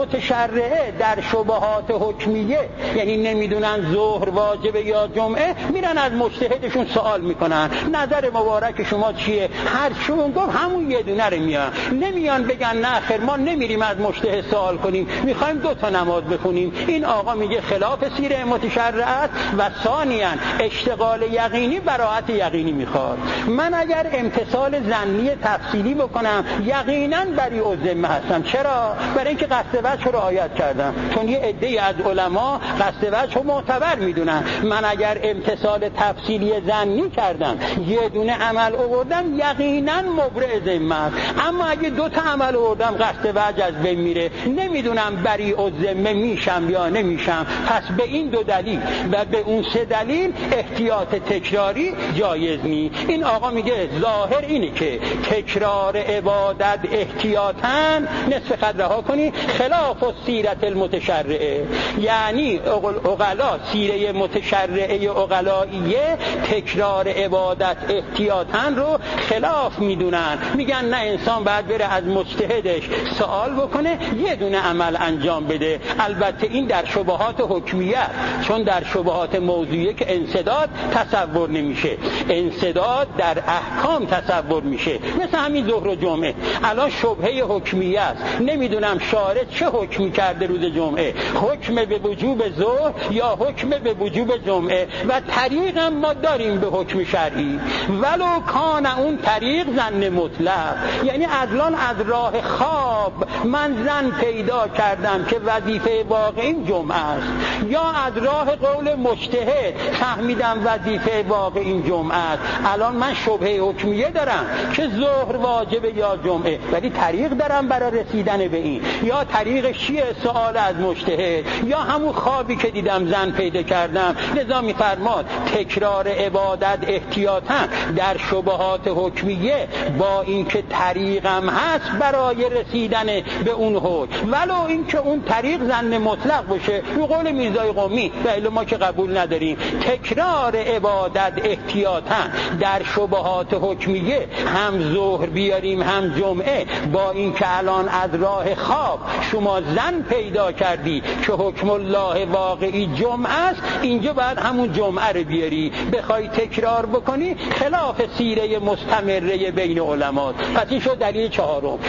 متشرعه در شبهات حکمیه، یعنی نمیدونن ظهر واجبه یا جمعه، میرن از مجتهدشون سوال میکنن نظر مبارک شما چیه؟ هر چون گفت همون یه دونه رو میان، نمیان بگن نه خیر ما نمیریم از مجتهد سوال کنیم، میخوایم 2 تا نماز بخونیم. این آقا میگه خلاف سیره متشرعه است و ثانیاً اشتغال یقینی براءت یقینی میخواد. من اگر امتثال ظنی تفصیلی بکنم یقیناً بری الذمه هستم. چرا؟ برای اینکه قصد وجه رو رعایت کردم، چون یه عده‌ای از علما قصد وجه رو معتبر میدونن. من اگر امتثال تفصیلی ظنی کردم یه دونه عمل آوردم یقیناً مبرئ ذمه است. اما اگه 2 تا عمل آوردم قصد وجه از بین میره، نمیدونم بری الذمه میشم یا نمیشم. پس به این 2 دلیل و به اون 3 دلیل احتیاط تکراری جایز نیست. این آقا میگه ظاهر اینه که تکرار عبادت احتیاطاً نصف قد رها کنی، خلاف السیرت المتشرعه. یعنی عقلا سیره متشرعه عقلائیه تکرار عبادت احتیاطاً رو خلاف میدونن، میگن نه انسان باید بره از مجتهدش سوال بکنه یه دونه عمل انجام بده. البته این در شبهات حکمیه، چون در شبهات موضوعیه که انسداد تصور نمیشه، انسداد در احکام تصور میشه. مثل همین ظهر و جمعه الان شبهه حکمیه است، نمیدونم شارع چه حکمی کرده روز جمعه، حکم به وجوب ظهر یا حکم به وجوب جمعه، و طریق هم ما داریم به حکم شرعی ولو کان اون طریق ظن مطلق. یعنی الان از راه خواب من ظن پیدا کردم که وظیفه واقعی جمعه است، یا از راه قول مجتهد فهمیدم وظیفه واقعی جمعه است. الان من شبهه حکمیه دارم که ظهر واجبه یا جمعه، ولی طریق دارم برای رسیدن به این. یا طریق چیه؟ سوال از مجتهد، یا همون خوابی که دیدم ظن پیدا کردم. لذا میفرماد تکرار عبادت احتیاطاً در شبهات حکمیه با اینکه طریقم هست برای رسیدن به اون حکم، ولو اینکه اون طریق ظن مطلق باشه. به قول میرزای قمی و ما که قبول نداریم، تکرار عبادت احتیاطاً در شبهات حکمیه هم ظهر بیاریم هم جمعه، با اینکه الان از راه خواب شما ظن پیدا کردی که حکم الله واقعی جمعه است، اینجا باید همون جمعه رو بیاری. بخوای تکرار بکنی خلاف سیره مستمره بین علما. پس این شد دلیل 4م.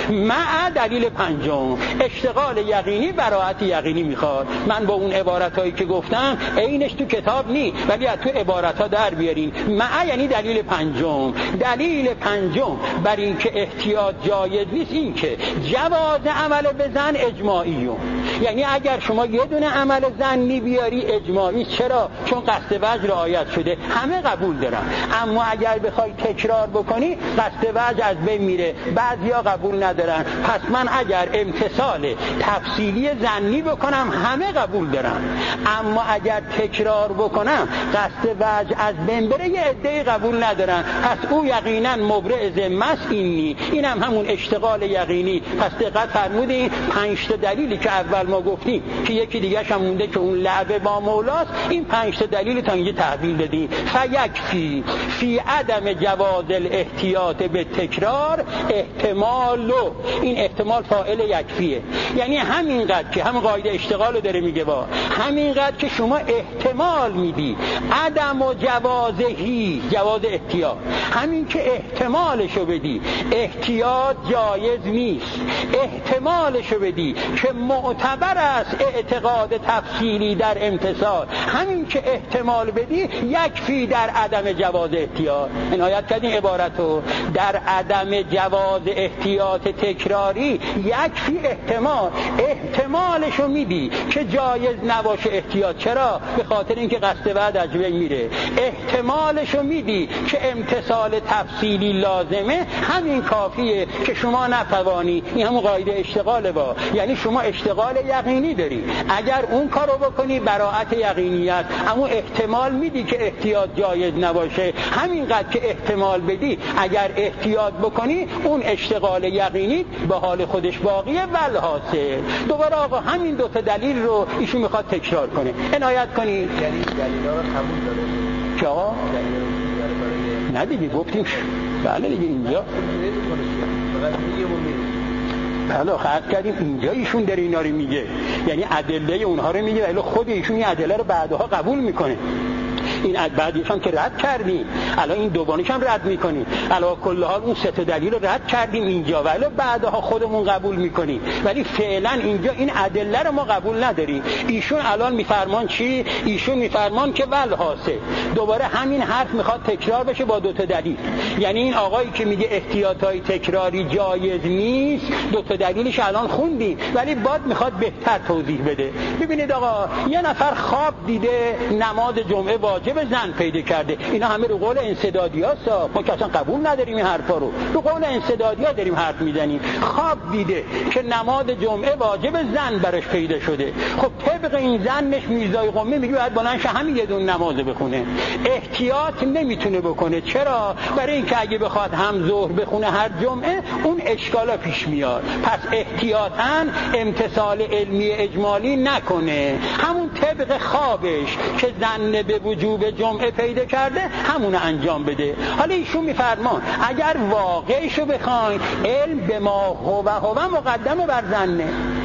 مع دلیل 5م اشتغال یقینی براءت یقینی میخواد. من با اون عبارتایی که گفتم عینش تو کتاب نی، ولی از تو عبارتها در بیارین. مع یعنی دلیل 5م. دلیل 5م بر این که احتیاط جایز نیست این که جواز عمل به ظن اجماعیه. یعنی اگر شما یه دونه عمل ظنی بیاری اجماعی. چرا؟ چون قصد وجه رعایت شده، همه قبول دارن. اما اگر بخوای تکرار بکنی قصد وجه از بین میره، بعضیا قبول ندارن. پس من اگر امتثال تفصیلی ظنی بکنم همه قبول دارن، اما اگر تکرار بکنم قصد وجه از بین بره یه عده قبول ندارن. پس او یقینا مبرئ ذمه است. اینم همون اشتغال یقینی. پس دقت فرمودین 5 تا دلیلی که اول ما گفتیم که یکی دیگه هم مونده که اون لعب با مولاست، این 5 تا دلیل تا اینجا تحویل دادیم. فیکفی فی عدم جواز الاحتیاط به تکرار احتمال. این احتمال فاعل یکفیه، یعنی همینقدر که هم قاعده اشتغال رو داره میگه، با همینقدر که شما احتمال میدی عدم و جوازهی، جواز احتیاط، همین که احتمالشو بدی احتیاط جایز نیست، احتمالشو بدی که معتبر است اعتقاد تفصیلی در امتثال، همین که احتمال بدی یکفی در عدم جواز احتیاط. عنایت کردین عبارتو، در عدم جواز احتیاط تکراری یکفی احتمالشو میدی که جایز نباشه احتیاط. چرا؟ به خاطر اینکه قصد بعد از بین میره. احتمالشو میدی که امتثال تفصیلی لازمه، همین کافیه که شما نتوانی. این همون قاعده اشتغال با، یعنی شما اشتغال یقینی داری، اگر اون کارو بکنی براءت یقینیت، اما احتمال میدی که احتیاط جایز نباشه، همینقدر که احتمال بدی اگر احتیاط بکنی اون اشتغال یقینی به حال خودش باقیه. والحاصل دوباره آقا همین دوتا دلیل رو ایشون میخواد تکرار کنه. عنایت کنی. یعنی دلیلا رو قبول داره که آقا نه دیگه گفتیم بله دیگه اینجا بله خط کردیم اینجا ایشون داره اینا رو میگه، یعنی ادله اونها رو میگه ولی خود ایشون این ادله رو بعدها قبول میکنه. این بعدیش هم که رد کردیم، الان این دوبانیش هم رد میکنیم، علاوه کل حال اون سه تا دلیل رو رد کردیم اینجا ولی بعدها خودمون قبول میکنیم، ولی فعلا اینجا این ادله رو ما قبول نداریم. ایشون الان میفرمان چی؟ ایشون میفرمان که والحاصل دوباره همین حرف میخواد تکرار بشه با دو تا دلیل. یعنی این آقایی که میگه احتیاطای تکراری جایز نیست، دو تا دلیلش الان خوندیم ولی بعد میخواد بهتر توضیح بده. ببینید آقا، یه نفر خواب دیده نماز جمعه واجب زن پیدا کرده، اینا همه رو قول انسدادیاست، ما که اصلا قبول نداریم این حرفا رو قول انسدادیا داریم حرف میزنیم. خواب دیده که نماز جمعه واجب زن براش پیدا شده، خب طبق این زنش میرزای قمه میگه باید بلند شه همین یه دون نماز بخونه. احتیاط نمیتونه بکنه. چرا؟ برای اینکه اگه بخواد هم ظهر بخونه هر جمعه اون اشکالا پیش میاد. پس احتیاطاً امتثال علمی اجمالی نکنه، همون طبق خوابش که زن به وجوب جمعه پیدا کرده همون انجام بده. حالا ایشون میفرمان اگر واقعیشو بخواین، علم به ما هو مقدم بر زنه،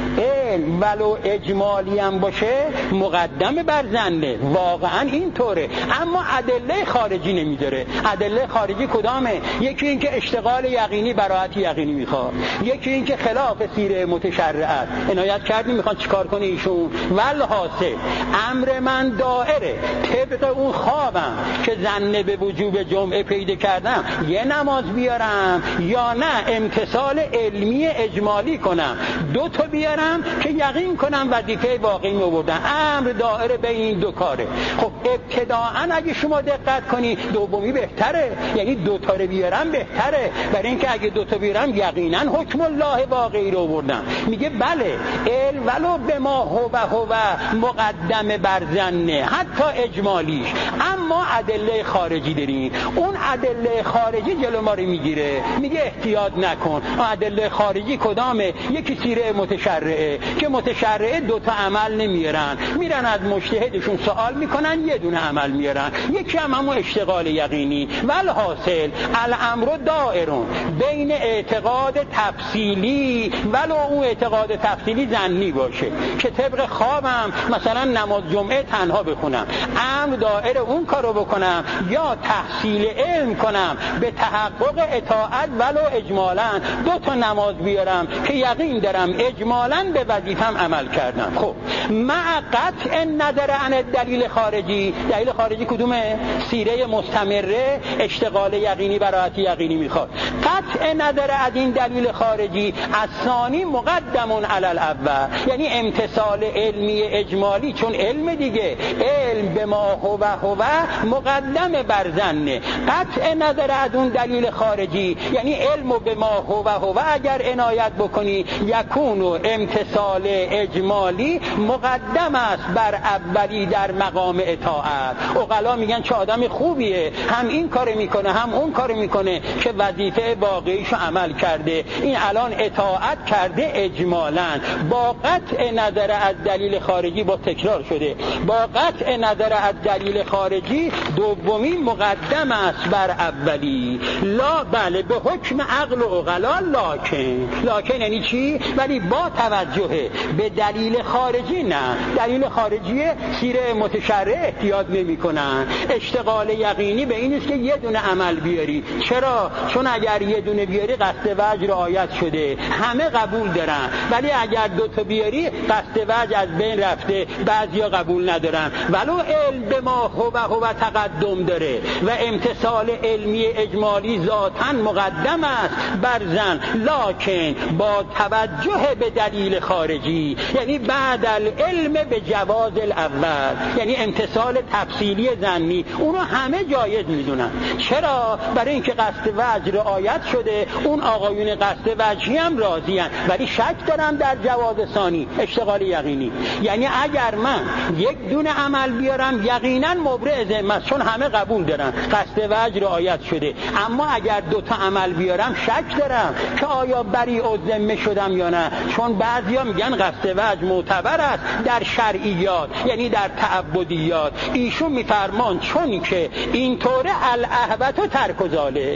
علم ولو اجمالی هم باشه مقدم بر زنه، واقعا اینطوره. اما ادله خارجی نمیداره. ادله خارجی کدامه؟ یکی این که اشتغال یقینی براءت یقینی میخواد، یکی این که خلاف سیره متشرعه. عنایت کردیم میخوان چیکار کنه ایشون؟ والحاصل امر من دائره طبق اون خوابم که زنه به وجوب جمعه پیدا کردم یه نماز بیارم یا نه امتثال علمی اجمالی کنم، دو تا بیارم که یقین کنم وظیفه واقعی می آوردن. امر دائره بین این دو کاره. خب ابتداءً اگه شما دقت کنی دومی بهتره، یعنی دو تا رو بیارم بهتره، برای اینکه اگه دو تا بیارم یقینا حکم الله واقعی رو آوردن. میگه بله علم ولو به ما هو مقدم بر زنه حتی اجمالیش، اما ادله خارجی داریم. اون ادله خارجی جلو ما رو میگیره، میگه احتیاط نکن. ادله خارجی کدامه؟ یکی سیره متشرعه که متشرعه دو تا عمل نمیارن، میرن از مجتهدشون سوال میکنن یه دونه عمل میارن، یکی هم همون اشتغال یقینی. والحاصل الامر دائرون بین اعتقاد تفصیلی ولو اون اعتقاد تفصیلی زنی باشه که طبق خوابم مثلا نماز جمعه تنها بخونم، امر دائره اون کارو بکنم یا تحصیل علم کنم به تحقق اطاعت ولو اجمالا دو تا نماز بیارم که یقین دارم اجمالا به وظیفم عمل کردم. خب مع قطع نظر عن دلیل خارجی، دلیل خارجی کدومه؟ سیره مستمره اشتغال یقینی براءت یقینی میخواد. قطع نظر از این دلیل خارجی الثانی مقدم علی الاول، یعنی امتثال علمی اجمالی، چون علم دیگه، علم به ما هو مقدم بر زنه. قطع نظر از اون دلیل خارجی یعنی علم به ما هو اگر عنایت بکنی یکون و امتثال اجمالی مقدم است بر اولی در مقام اطاعت. عقلا میگن چه آدم خوبیه، هم این کار میکنه هم اون کار میکنه که وظیفه واقعیشو عمل کرده. این الان اطاعت کرده اجمالا با قطع نظر از دلیل خارجی، با تکرار شده، با قطع نظر از دلیل خارجی دومی مقدم است بر اولی. لا بله به حکم عقل و عقلا، لاکن یعنی چی؟ ولی با توجه توجهه به دلیل خارجی، نه دلیل خارجی سیره متشرع احتیاط نمی کنن. اشتغال یقینی به این است که یه دونه عمل بیاری. چرا؟ چون اگر یه دونه بیاری قصد وجه رعایت شده، همه قبول دارن، ولی اگر دو تا بیاری قصد وجه از بین رفته، بعضیا قبول ندارن. ولو علم به ما هو تقدم داره و امتصال علمی اجمالی ذاتاً مقدم است بر زن، لکن با توجه به دلیل خارجی، یعنی بعد العلم به جواز الاول، یعنی امتصال تفصیلی زنی، اونو همه جایز میدونن. چرا؟ برای اینکه قصد وجه رعایت شده، اون آقایون قصد وجهی هم راضیان، ولی شک دارم در جواز ثانی، اشتغال یقینی. یعنی اگر من یک دونه عمل بیارم یقینا مبرئ ذمه است، چون همه قبول دارن قصد وجه رعایت شده. اما اگر دو تا عمل بیارم شک دارم که آیا بریء الذمه شدم یا نه، چون بعضیا میگن قصد وجه معتبر است در شرعیات، یعنی در تعبدیات. ایشون میفرمان چون که اینطوره الاهوت و ترک ذالک.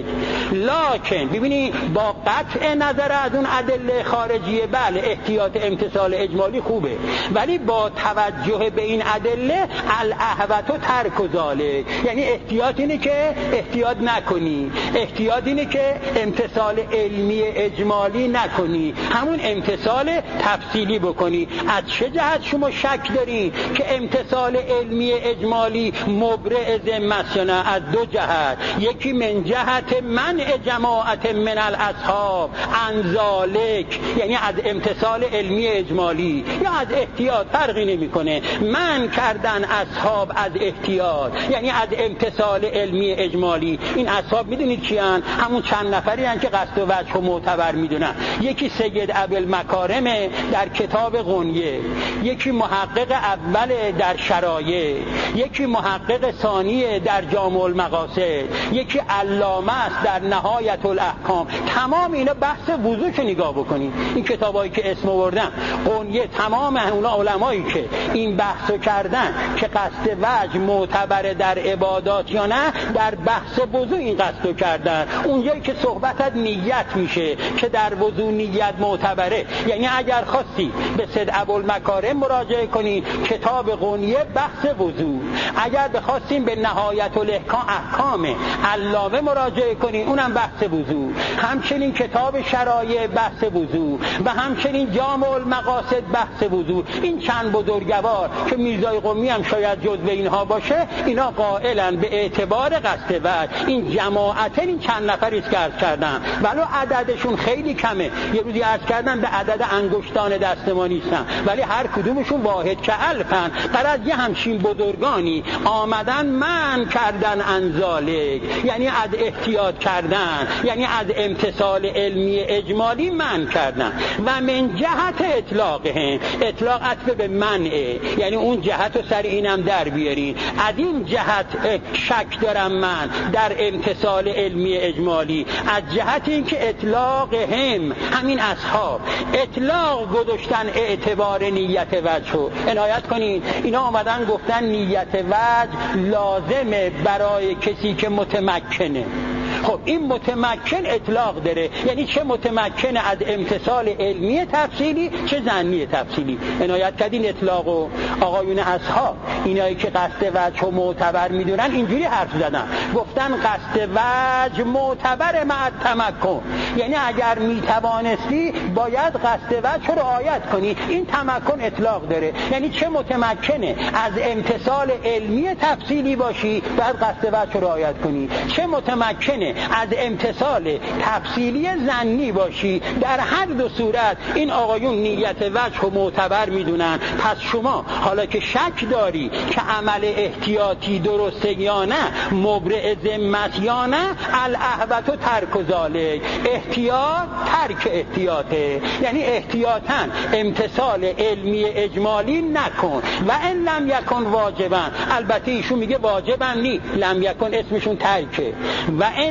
لکن ببینی با قطع نظر از اون ادله خارجیه، بله احتیاط امتصال اجمالی خوبه، ولی با توجه به این ادله الاهوت و ترک ذالک، یعنی احتیاط اینه که احتیاط نکنی، احتیاط اینه که امتصال علمی اجمالی نکنی، همون امتصال تفصیلی بکنی. از چه جهت شما شک دارین که امتصال علمی اجمالی مبرئ ذمه است یا نه؟ از دو جهت. یکی من جهت منع جماعت من الاصحاب عن ذالک، یعنی از امتصال علمی اجمالی، یا از احتیاط، فرقی نمیکنه. من کردن اصحاب از احتیاط، یعنی از امتصال علمی اجمالی. این اصحاب میدونید کیان؟ همون چند نفری هستند که قصد و وجه رو معتبر میدونن. یکی سید ابوالمکارم در کتاب غنیه، یکی محقق اول در شرایع، یکی محقق ثانی در جامع المقاصد، یکی علامه است در نهایت الاحکام. تمام اینا بحث وضوء نگاه بکنید، این کتابایی که اسم آوردم غنیه، تمام اونا علمایی که این بحثو کردن که قصد وجه معتبر در عبادات یا نه، در بحث وضوء این قصدو کردن. اونجایی که صحبت از نیت میشه که در وضوء نیت معتبره، یعنی اگر خواستی به سید ابوالمکارم مراجعه کنی کتاب غنیه بحث وضوء، اگر بخواستیم به نهایت الاحکام علامه مراجعه کنی اونم بحث وضوء، همچنین کتاب شرایع بحث وضوء و همچنین جامع المقاصد بحث وضوء. این چند بزرگوار که میرزای قمی هم شاید جزو اینها باشه، اینا قائلن به اعتبار قصد وجه. این جماعت این چند نفری است که عرض کردم، ولو عددشون خیلی کمه، یه روزی عرض کردم به عدد انگشتان دست ما نیستن، ولی هر کدومشون واحد که الفن. قرار یه همچین بزرگانی آمدن من کردن انزالک، یعنی از احتیاط کردن، یعنی از امتصال علمی اجمالی من کردن. و من جهت اطلاقهم، اطلاق عطف به منعه، یعنی اون جهت رو سر اینم در بیارین. از این جهت شک دارم من در امتصال علمی اجمالی، از جهت این که اطلاق همین اصحاب اطلاق گذاشتن اعتبار نیت وجه رو. عنایت کنین اینا آمدن گفتن نیت وجه لازمه برای کسی که متمکنه. خب این متمکن اطلاق داره، یعنی چه متمکن از امتصال علمی تفصیلی چه ظنی تفصیلی. عنایت کردین اطلاقو آقایون اصحاب اینایی که قصد وجه و معتبر میدونن اینجوری حرف زدن، گفتن قصد وجه معتبر مع تمکن، یعنی اگر میتوانستی باید قصد وجه رو رعایت کنی. این تمکن اطلاق داره، یعنی چه متمکنه از امتصال علمی تفصیلی باشی باید قصد وجه رو رعایت کنی، چه متمکنه از امتصال تفصیلی ظنی باشی. در هر دو صورت این آقایون نیت وجه رو معتبر میدونن. پس شما حالا که شک داری که عمل احتیاطی درسته یا نه، مبرئ ذمه یا نه، الاهوت و ترک ذالک، احتیاط ترک احتیاطه، یعنی احتیاطاً امتصال علمی اجمالی نکن. و ان لم یکن واجبا، البته ایشون میگه واجبا نی، لم یکن اسمشون ترکه. و ان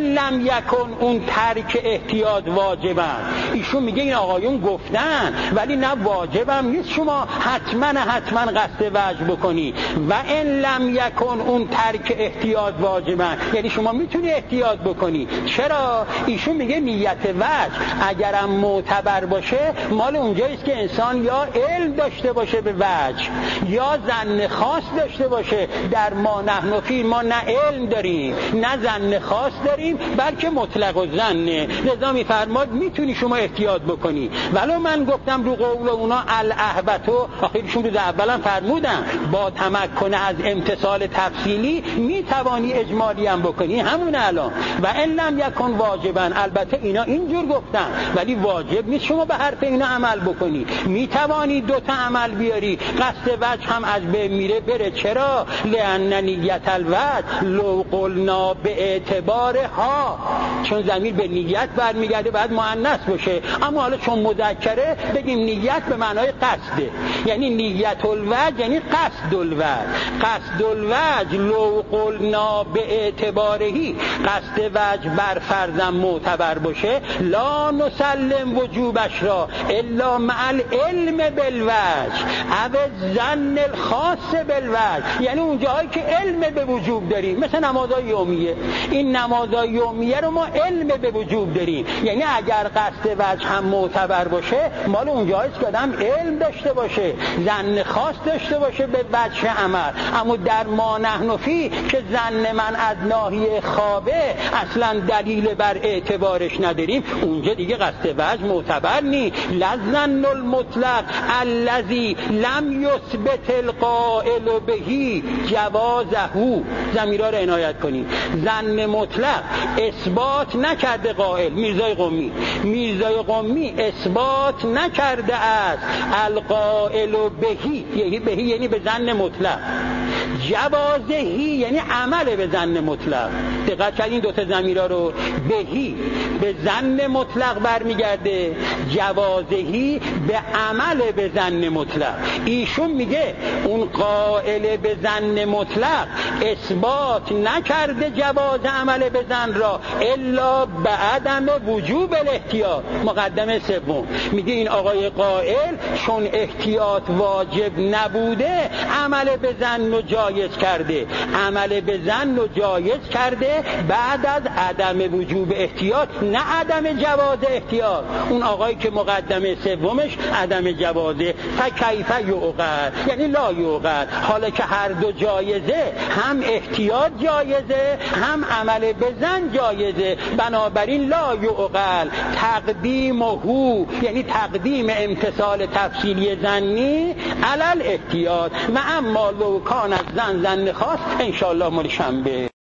لم یکن اون ترک احتیاط واجبن. ایشون میگه این آقایون گفتن ولی نه واجبم نیست شما حتما قصد وجه بکنی. و ان لم یکن اون ترک احتیاط واجبن، یعنی شما میتونی احتیاط بکنی. چرا؟ ایشون میگه نیت وجه اگرم معتبر باشه مال اونجاییست که انسان یا علم داشته باشه به وجه یا ظن خاص داشته باشه. در ما نحن فی ما نه علم داریم نه ظن خاص داریم بلکه مطلق الظنه. لذا میفرماد میتونی شما احتیاط بکنی. ولو من گفتم رو قول اونا الاهبتو، آخرشون روز اولم فرمودن با تمکن از امتصال تفصیلی میتوانی اجمالی هم بکنی، همون الان. و ان لم یکن واجبن، البته اینا اینجور گفتن ولی واجب نیست شما به حرف اینا عمل بکنی. میتوانی دوتا عمل بیاری، قصد وجه هم از بین میره بره. چرا؟ لأن نیت الوجه لو قلنا به اعتبارها، چون ضمیر به نیت برمیگرده باید مؤنث باشه، اما حالا چون مذکره بگیم نیت به معنای قصده، یعنی نیت الوجه یعنی قصد الوجه. قصد الوجه لو قلنا به اعتبارهی، قصد وجه بر فرضم معتبر باشه لا نسلم وجوبش را الا مع العلم بالوجه او ظن الخاص بالوجه، یعنی اون جایی که علم به وجوب داریم، مثل نمازهای یومیه. این نمازهای یومیه رو ما علم به وجوب داریم، یعنی اگر قصد وجه هم معتبر باشه مال اون جاییست که آدم علم داشته باشه، ظن خاص داشته باشه به وجه عمل. اما در ما نحن فی که ظن من از ناحیه خوابه اصلا دلیل بر اعتبارش نداریم، اونجا دیگه قصد وجه معتبر نی. لظن المطلق الذی لم یثبت القائل بهی جوازه، ضمیرها رو عنایت کنید. ظن مطلق اثبات نکرده قائل، میرزای قمی اثبات نکرده است القائل بهی یعنی به ظن مطلق، جوازهی یعنی عمل به ظن مطلق. دقت کردین دوتا ضمیرها رو، بهی به ظن مطلق برمیگرده، جوازهی به عمل به ظن مطلق. ایشون میگه اون قائل به ظن مطلق اثبات نکرده جواز عمل به ظن را الا به عدم وجوب الاحتیاط. مقدمه سوم میگه این آقای قائل چون احتیاط واجب نبوده عمل به ظن رو جایز کرده، عمل به ظن رو جایز کرده بعد از عدم وجوب احتیاط، نه عدم جواز احتیاط. اون آقایی که مقدمه سومش عدم جوازه، فکیف یعقل یعنی لا یعقل. حالا که هر دو جایزه، هم احتیاط جایزه هم عمل به ظن جایزه، بنابراین لا یعقل تقدیمه یعنی تقدیم امتصال تفصیلی ظنی علل احتیاط. و اما لو کان از ظن خاص انشاءالله مال شنبه.